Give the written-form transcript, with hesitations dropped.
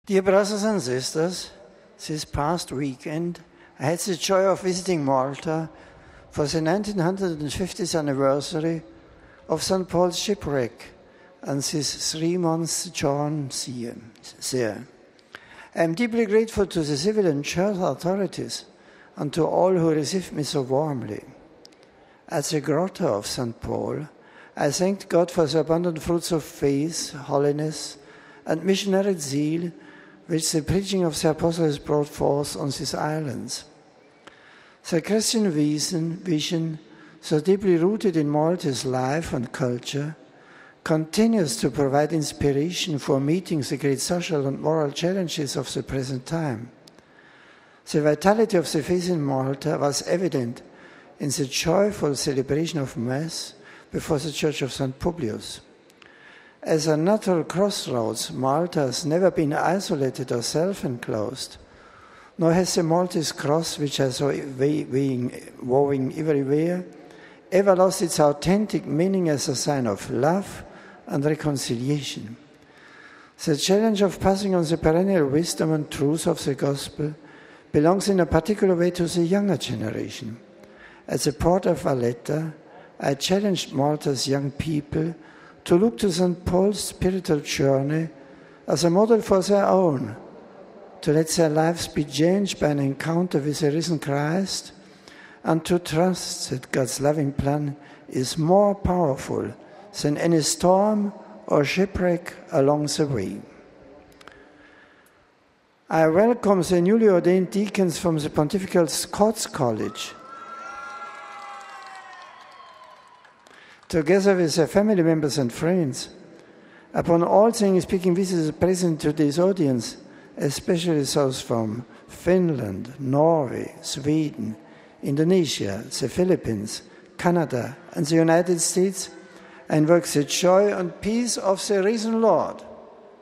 Dear brothers and sisters, this past weekend I had the joy of visiting Malta for the 1950th anniversary of St. Paul's shipwreck and this 3 months journey there. I am deeply grateful to the civil and church authorities and to all who received me so warmly. At the grotto of St. Paul, I thanked God for the abundant fruits of faith, holiness, and missionary zeal which the preaching of the apostles brought forth on these islands. The Christian vision, so deeply rooted in Malta's life and culture, continues to provide inspiration for meeting the great social and moral challenges of the present time. The vitality of the faith in Malta was evident in the joyful celebration of Mass before the Church of St. Publius. As a natural crossroads, Malta has never been isolated or self-enclosed, nor has the Maltese cross, which has woven everywhere, ever lost its authentic meaning as a sign of love and reconciliation. The challenge of passing on the perennial wisdom and truth of the gospel belongs in a particular way to the younger generation. At the port of Valletta, I challenged Malta's young people to look to St. Paul's spiritual journey as a model for their own, to let their lives be changed by an encounter with the risen Christ, and to trust that God's loving plan is more powerful than any storm or shipwreck along the way. I welcome the newly ordained deacons from the Pontifical Scots College. Together with their family members and friends, upon all things speaking visitors present to this audience, especially those from Finland, Norway, Sweden, Indonesia, the Philippines, Canada, and the United States, I invoke the joy and peace of the risen Lord.